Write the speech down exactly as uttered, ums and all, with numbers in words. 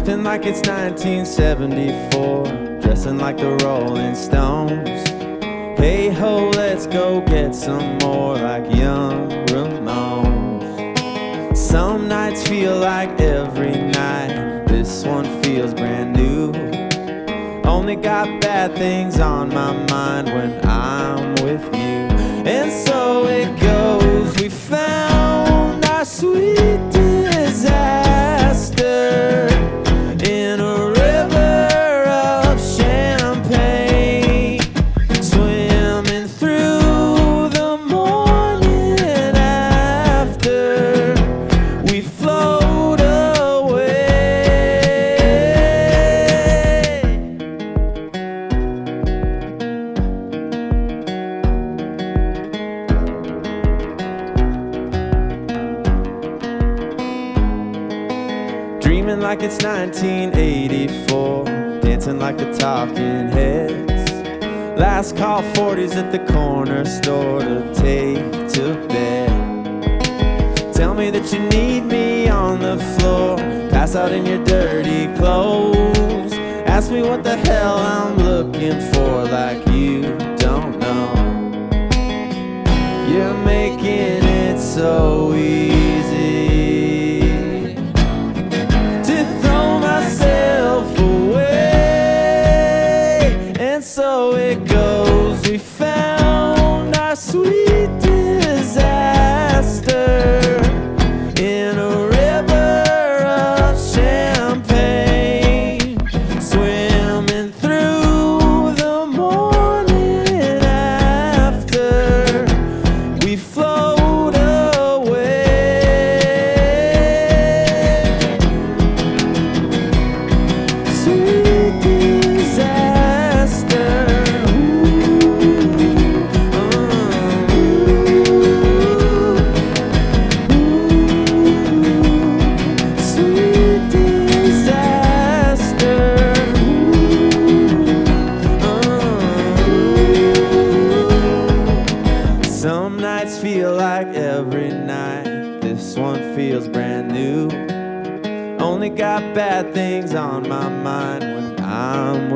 Acting like it's nineteen seventy-four, dressing like the Rolling Stones. Hey ho, let's go get some more like young Ramones. Some nights feel like every night, this one feels brand new. Only got bad things on my mind when I'm with you. And so it goes, we found our sweet disaster in a river of champagne, swimming through the morning after we float away. Dreaming like it's nineteen eighty-four, dancing like the Talking Heads. Last call forties at the corner store to take to bed. Tell me that you need me on the floor, pass out in your dirty clothes. Ask me what the hell I'm looking for, like you don't know. You're making it so easy to throw myself away. And so it goes, we found our sweet disaster in a river of champagne, swimming through the morning after we float away. Sweet disaster. Sweet disaster. Some nights feel like every night, this one feels brand new. Only got bad things on my mind when I'm